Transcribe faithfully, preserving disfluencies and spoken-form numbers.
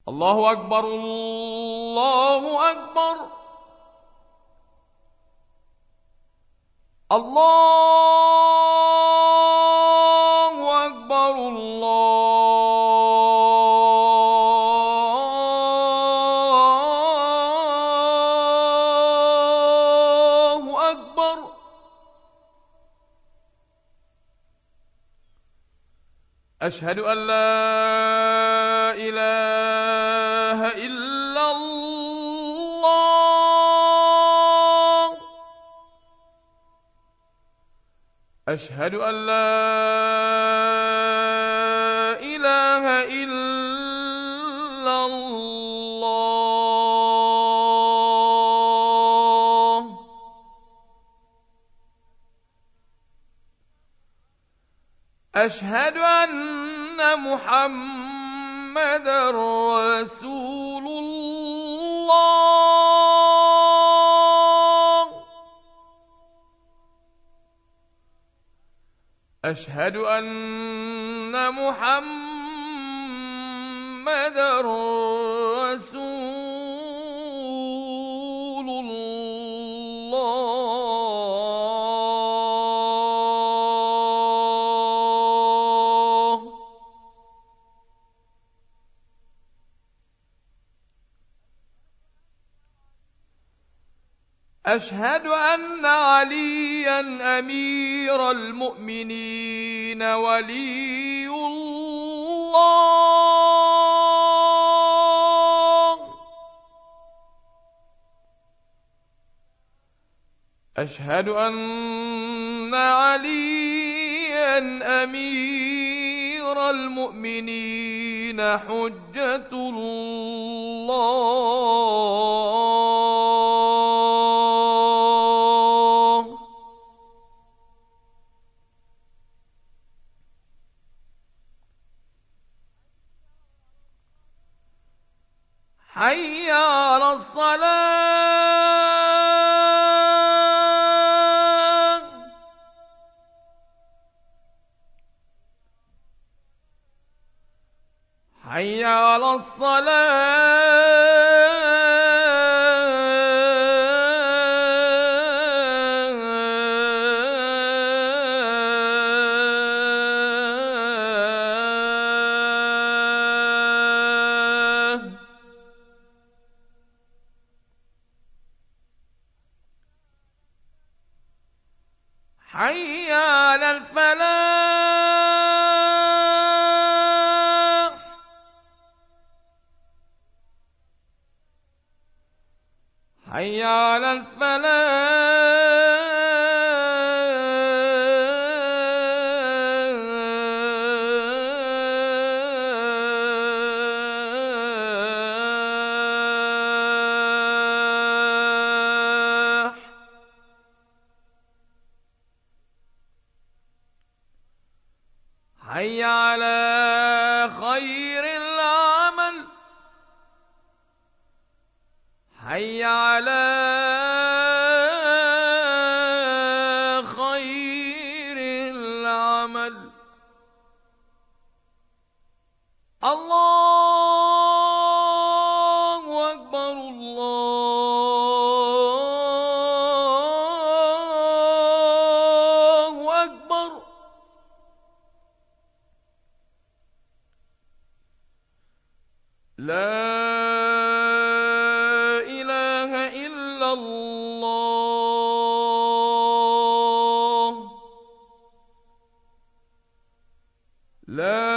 الله أكبر الله أكبر. الله أكبر الله أكبر. أشهد أن لا إله إلا الله. أشهد أن لا إله إلا الله. أشهد أن محمدًا رسول الله. أشهد أن محمدًا رسول الله. أشهد أن عليا أمير المؤمنين ولي الله. أشهد أن عليا أمير المؤمنين حجة الله. حي على الصلاة. حي على الصلاة. حي على الفلاح. حي على الفلاح. حي على خير العمل. حي على خير العمل. الله أكبر الله أكبر. لا إله إلا الله. لا